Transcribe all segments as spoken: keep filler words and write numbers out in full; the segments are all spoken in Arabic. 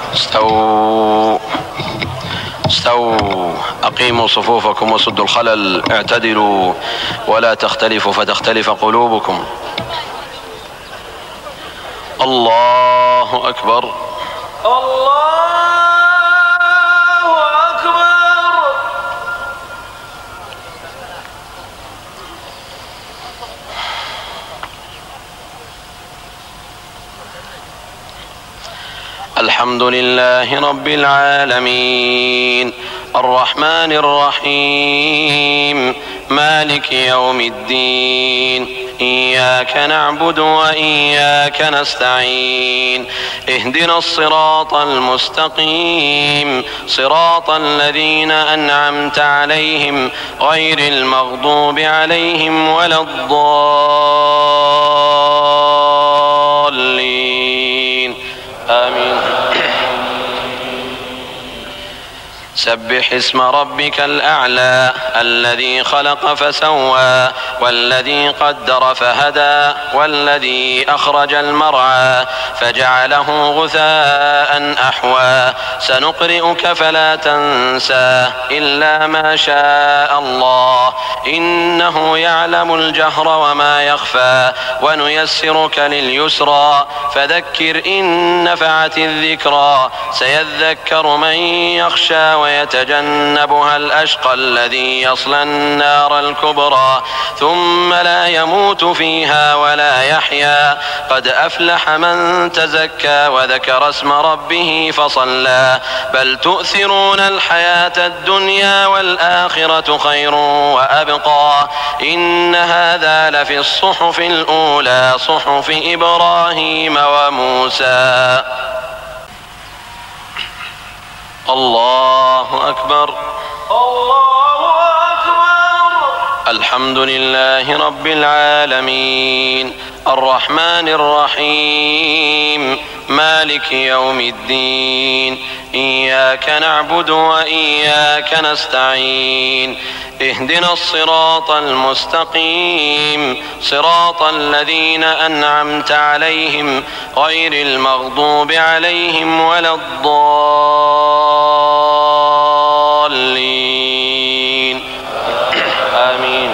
استووا استووا أقيموا صفوفكم وسدوا الخلل، اعتدلوا ولا تختلفوا فتختلف قلوبكم. الله أكبر. الله أكبر. الحمد لله رب العالمين الرحمن الرحيم مالك يوم الدين إياك نعبد وإياك نستعين اهدنا الصراط المستقيم صراط الذين أنعمت عليهم غير المغضوب عليهم ولا الضالين آمين. سبح اسم ربك الأعلى الذي خلق فسوى والذي قدر فهدى والذي أخرج المرعى فجعله غثاء أحوى سنقرئك فلا تنسى إلا ما شاء الله إنه يعلم الجهر وما يخفى ونيسرك لليسرى فذكر إن نفعت الذكرى سيذكر من يخشى ويتجنبها الأشقى الذي يصلى النار الكبرى ثم لا يموت فيها ولا يحيا قد أفلح من تزكى وذكر اسم ربه فصلى بل تؤثرون الحياة الدنيا والآخرة خير وأبقى إن هذا لفي الصحف الأولى صحف إبراهيم وموسى. الله أكبر. الله أكبر. الحمد لله رب العالمين الرحمن الرحيم مالك يوم الدين إياك نعبد وإياك نستعين اهدنا الصراط المستقيم صراط الذين أنعمت عليهم غير المغضوب عليهم ولا الضالين آمين.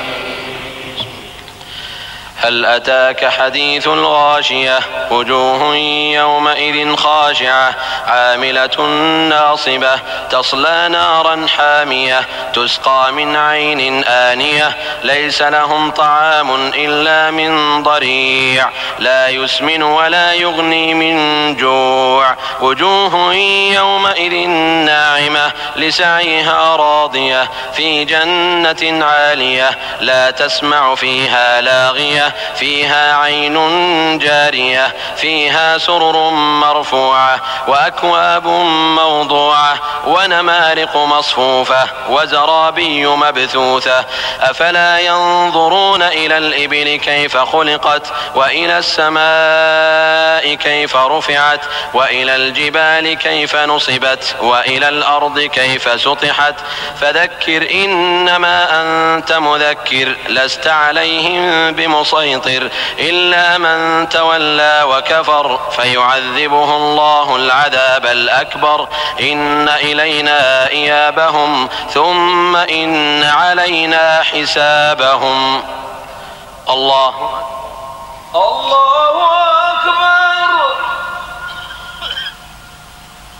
هل أتاك حديث الغاشية وجوه يومئذ خاشعة عاملة ناصبة تصلى نارا حامية تسقى من عين آنية ليس لهم طعام إلا من ضريع لا يسمن ولا يغني من جوع وجوه يومئذ ناعمة لسعيها راضية في جنة عالية لا تسمع فيها لاغية فيها عين جارية فيها سرر مرفوعة وأكواب موضوعة ونمارق مصفوفة وزرابي مبثوثة أفلا ينظرون إلى الإبل كيف خلقت وإلى السماء كيف رفعت وإلى الجبال كيف نصبت وإلى الأرض كيف سطحت فذكر إنما أنت مذكر لست عليهم بمسيطر إلا من تولى وكفر فيعذبه الله العذاب الأكبر إن إلينا إيابهم ثم إن علينا حسابهم. الله الله